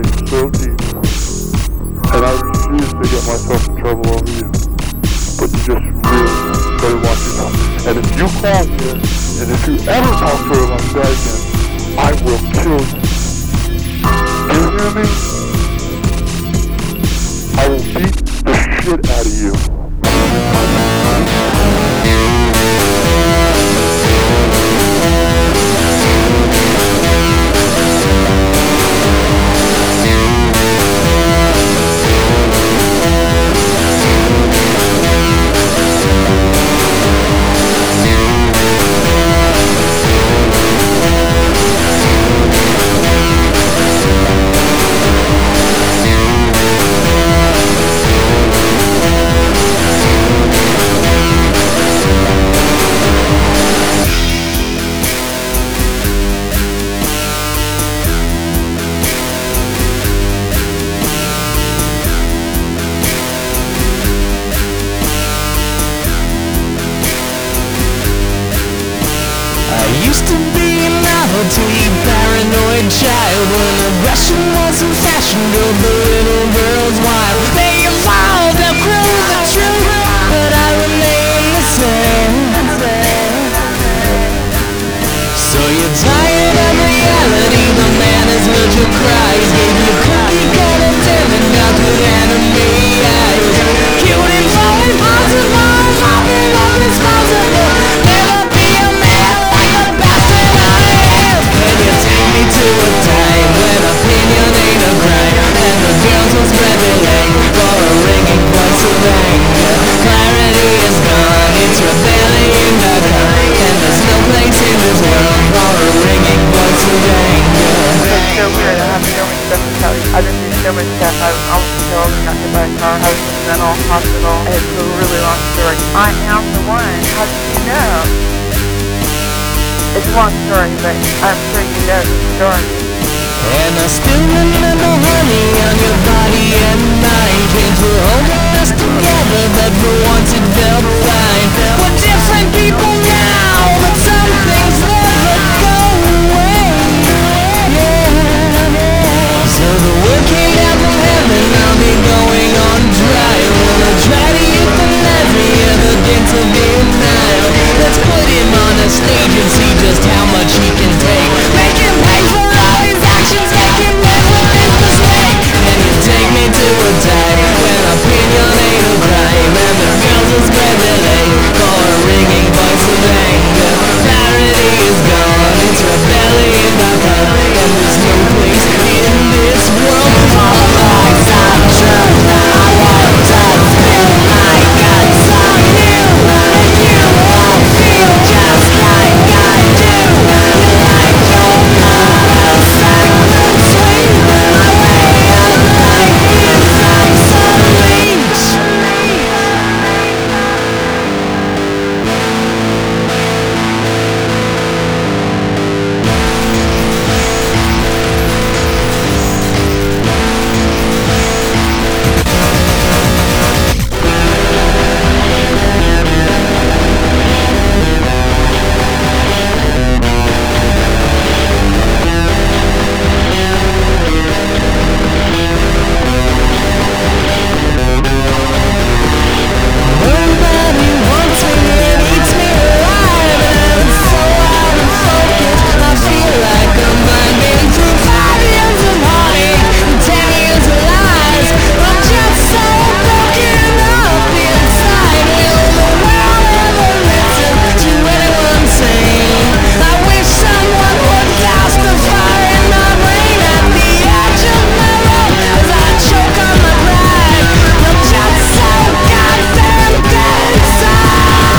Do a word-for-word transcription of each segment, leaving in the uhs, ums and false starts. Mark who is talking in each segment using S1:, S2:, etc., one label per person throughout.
S1: in so deep, and I refuse to get myself in trouble over you. But you just really better watch yourself. And if you call here, and if you ever talk to her like that again, I will kill you. Do you hear me? I will beat the shit out of you.
S2: Novelty, paranoid child. When aggression wasn't fashion, drove the little girls wild. They evolved, outgrew the truth, but I remain the same. So you're tired of reality, the man has heard your cries. Gave you cookie cutter damn now good enemy eyes. Cute and fun, impossible, popping up responsible. Never be a man like the bastard I am. Can you take me to a time when opinion ain't a crime, and the girls will spread their leg for a ringing voice of anger? Clarity is gone, it's rebellion dot com, and there's no place in this world for a ringing voice of anger.
S3: It's so weird. I have so much stuff to tell you. I've been through so much stuff. I was almost killed, got hit by a car. I was in the mental hospital. It's a really long story. I am the one. How did you know? It's a long story, but I'm sure you know the story.
S2: And I still remember honey on your body and mind. Dreams were holding us together, but for once it felt fine. We're different people now, but some things never go away. Yeah. So the word came down from heaven, I'll be going on trial. Will I try to euthanize me ever get to denial? Let's put him on a stage and see just how much he can take. Make him pay for all his actions, make him never miss this way. Can you take me to a time when opinion ain't a crime, and the girls will spread their leg for a ringing voice of anger? Clarity is gone, it's rebellion dot com, and there's no place in this world for a voice of truth. I want to spill my guts on you, and you won't feel just like I do. Like you're not a silent sweet, my way of life is obsolete. Nobody wants me, it eats me alive, and I'm so out of focus. I feel like I'm blinding through five years of heartache and ten years of lies. I'm just so broken up inside. Will the world ever listen to anyone saying? I wish someone would cast a fire in my brain at the edge of my road as I choke on my pride. I'm just so goddamn dead inside.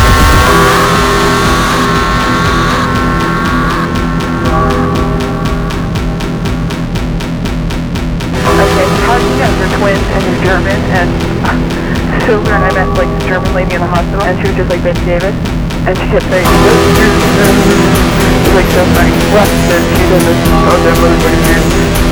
S3: Okay, how do you know you're twins and you're German? And so weird, I met like this German lady in the hospital, and she was just like Bette Davis, and she kept saying, it's like so funny. What? She does this all the time, motherfucking